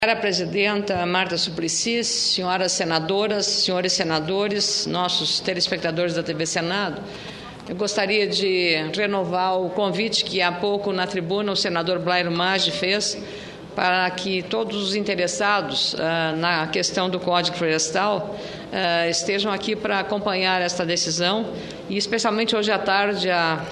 Senhora Presidenta Marta Suplicy, senhoras senadoras, senhores senadores, nossos telespectadores da TV Senado, eu gostaria de renovar o convite que há pouco na tribuna o senador Blairo Maggi fez para que todos os interessados na questão do Código Florestal estejam aqui para acompanhar esta decisão e especialmente hoje à tarde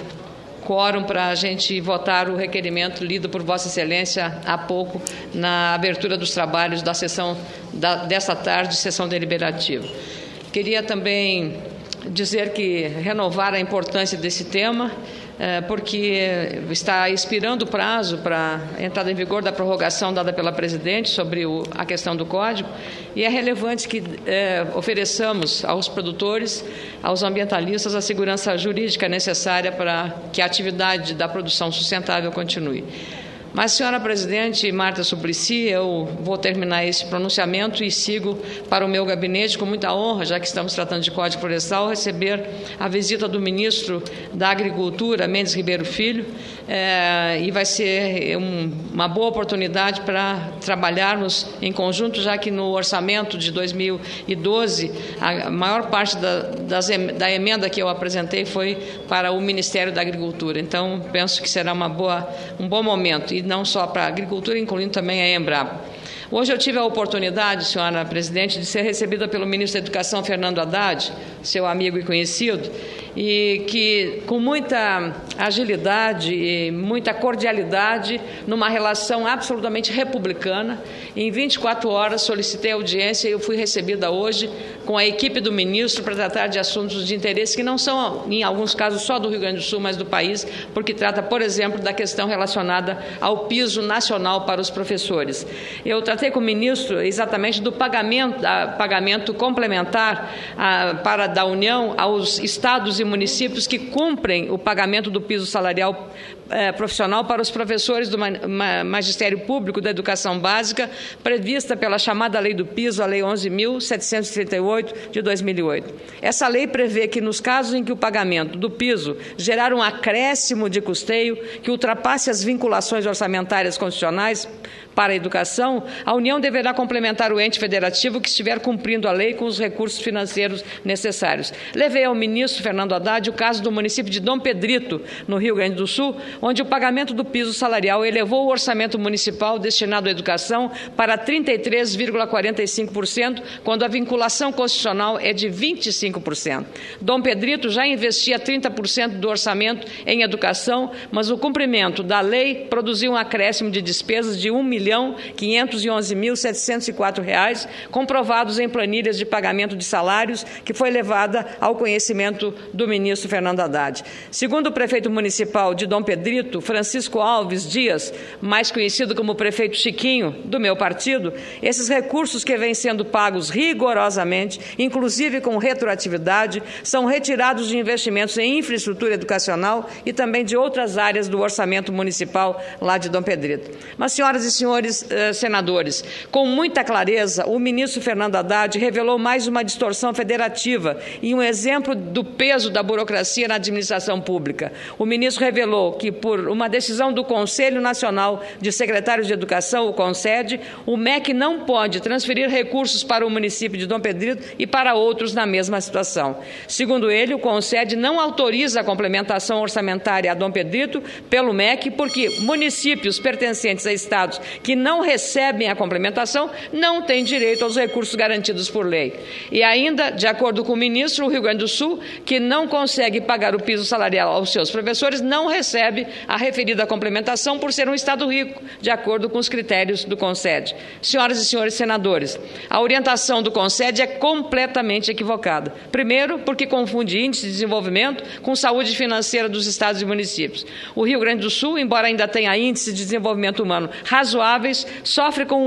quórum para a gente votar o requerimento lido por Vossa Excelência há pouco na abertura dos trabalhos da sessão desta tarde, sessão deliberativa. Queria também dizer que renovar a importância desse tema, porque está expirando o prazo para a entrada em vigor da prorrogação dada pela Presidente sobre a questão do Código, e é relevante que ofereçamos aos produtores, aos ambientalistas, a segurança jurídica necessária para que a atividade da produção sustentável continue. Mas, senhora Presidente Marta Suplicy, eu vou terminar esse pronunciamento e sigo para o meu gabinete com muita honra, já que estamos tratando de Código Florestal, receber a visita do ministro da Agricultura, Mendes Ribeiro Filho, e vai ser uma boa oportunidade para trabalharmos em conjunto, já que no orçamento de 2012, a maior parte da emenda que eu apresentei foi para o Ministério da Agricultura. Então, penso que será um bom momento, e não só para a agricultura, incluindo também a Embrapa. Hoje eu tive a oportunidade, senhora Presidente, de ser recebida pelo ministro da Educação, Fernando Haddad, seu amigo e conhecido, e que, com muita agilidade e muita cordialidade, numa relação absolutamente republicana, em 24 horas solicitei audiência e eu fui recebida hoje com a equipe do ministro para tratar de assuntos de interesse que não são, em alguns casos, só do Rio Grande do Sul, mas do país, porque trata, por exemplo, da questão relacionada ao piso nacional para os professores. Eu tratei com o ministro exatamente do pagamento complementar da União aos estados e municípios que cumprem o pagamento do piso salarial profissional para os professores do Magistério Público da Educação Básica, prevista pela chamada Lei do Piso, a Lei 11.738 de 2008. Essa lei prevê que, nos casos em que o pagamento do piso gerar um acréscimo de custeio que ultrapasse as vinculações orçamentárias constitucionais para a educação, a União deverá complementar o ente federativo que estiver cumprindo a lei com os recursos financeiros necessários. Levei ao ministro Fernando Haddad o caso do município de Dom Pedrito, no Rio Grande do Sul, onde o pagamento do piso salarial elevou o orçamento municipal destinado à educação para 33,45%, quando a vinculação constitucional é de 25%. Dom Pedrito já investia 30% do orçamento em educação, mas o cumprimento da lei produziu um acréscimo de despesas de R$1.511.704, comprovados em planilhas de pagamento de salários, que foi levada ao conhecimento do ministro Fernando Haddad. Segundo o prefeito municipal de Dom Pedrito, Francisco Alves Dias, mais conhecido como prefeito Chiquinho, do meu partido, esses recursos que vêm sendo pagos rigorosamente, inclusive com retroatividade, são retirados de investimentos em infraestrutura educacional e também de outras áreas do orçamento municipal lá de Dom Pedrito. Mas, senhoras e senhores senadores, com muita clareza, o ministro Fernando Haddad revelou mais uma distorção federativa e um exemplo do peso da burocracia na administração pública. O ministro revelou que, por uma decisão do Conselho Nacional de Secretários de Educação, o CONSED, o MEC não pode transferir recursos para o município de Dom Pedrito e para outros na mesma situação. Segundo ele, o CONSED não autoriza a complementação orçamentária a Dom Pedrito pelo MEC, porque municípios pertencentes a estados que não recebem a complementação não têm direito aos recursos garantidos por lei. E ainda, de acordo com o ministro, o Rio Grande do Sul, que não consegue pagar o piso salarial aos seus professores, não recebe a referida complementação por ser um estado rico, de acordo com os critérios do CONSED. Senhoras e senhores senadores, a orientação do CONSED é completamente equivocada. Primeiro, porque confunde índice de desenvolvimento com saúde financeira dos estados e municípios. O Rio Grande do Sul, embora ainda tenha índice de desenvolvimento humano razoáveis, sofre com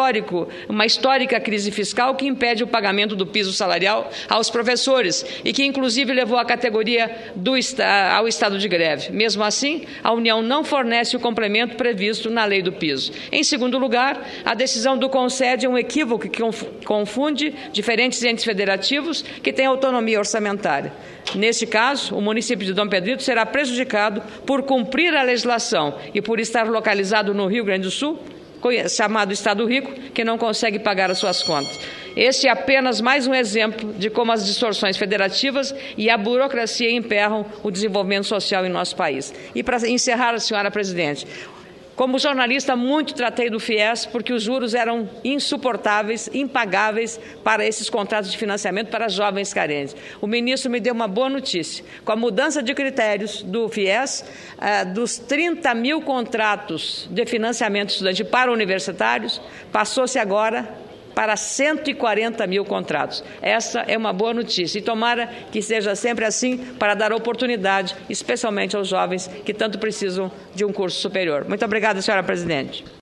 uma histórica crise fiscal que impede o pagamento do piso salarial aos professores e que, inclusive, levou a categoria ao estado de greve. Mesmo assim, a União não fornece o complemento previsto na lei do piso. Em segundo lugar, a decisão do CONSED é um equívoco que confunde diferentes entes federativos que têm autonomia orçamentária. Neste caso, o município de Dom Pedrito será prejudicado por cumprir a legislação e por estar localizado no Rio Grande do Sul, chamado Estado rico, que não consegue pagar as suas contas. Este é apenas mais um exemplo de como as distorções federativas e a burocracia emperram o desenvolvimento social em nosso país. E para encerrar, senhora presidente, como jornalista, muito tratei do FIES porque os juros eram insuportáveis, impagáveis para esses contratos de financiamento para jovens carentes. O ministro me deu uma boa notícia. Com a mudança de critérios do FIES, dos 30 mil contratos de financiamento estudante para universitários, passou-se agora para 140 mil contratos. Essa é uma boa notícia e tomara que seja sempre assim para dar oportunidade, especialmente aos jovens que tanto precisam de um curso superior. Muito obrigada, senhora presidente.